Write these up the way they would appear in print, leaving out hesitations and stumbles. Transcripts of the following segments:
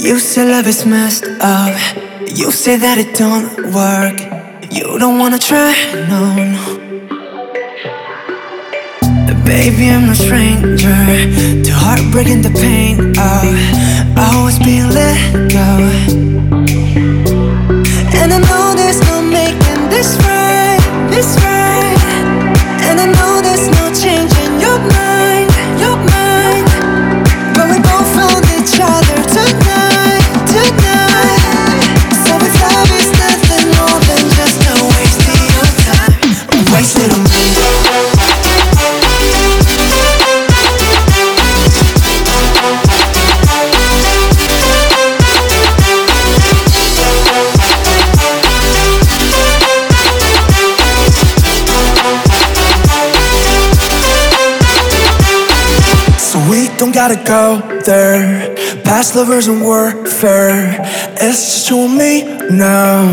You say love is messed up. You say that it don't work. You don't wanna try, no. Baby, I'm no stranger to heartbreak and the pain of always being let go. And I know there's no making this right, this right. And I know there's no changing your mind, your mind. But we both found each other tonight, tonight. So if love is nothing more than just a waste of your time, waste it on me. We don't gotta go there. Past lovers and warfare. It's just you and me now.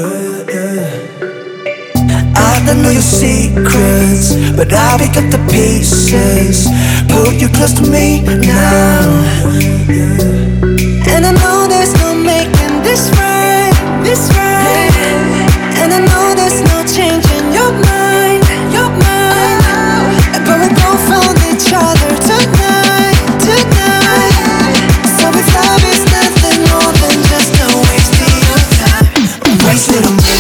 I don't know your secrets, but I'll pick up the pieces. Put you close to me now. And I know there's no making this right, this right. And I know there's no changing your mind, your mind. But we both found each other tonight, tonight. So if love is nothing more than just a waste of your time, waste it on me.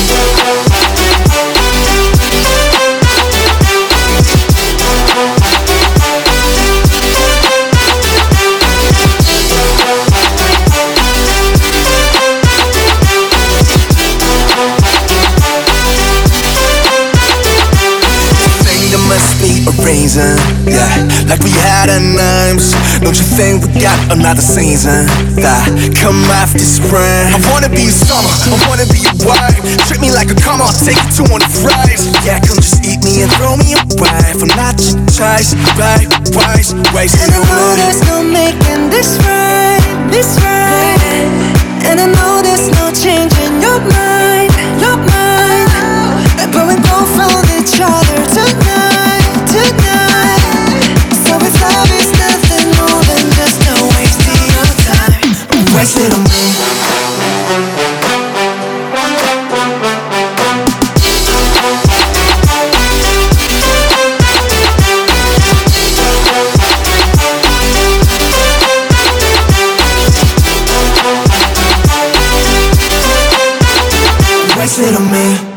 A reason, yeah, like we had our names. Don't you think we got another season that come after spring? I wanna be your summer, I wanna be your wife. Treat me like a come on, take you to one of the fries. Yeah, come just eat me and throw me away. I'm not your choice, right, wise, wasting your know there's no making this right, this right. And I know there's no changing your mind, your mind. But we both found each other tonight, tonight. So if love is nothing more than just a waste of your time, waste it on me. Waste it on me.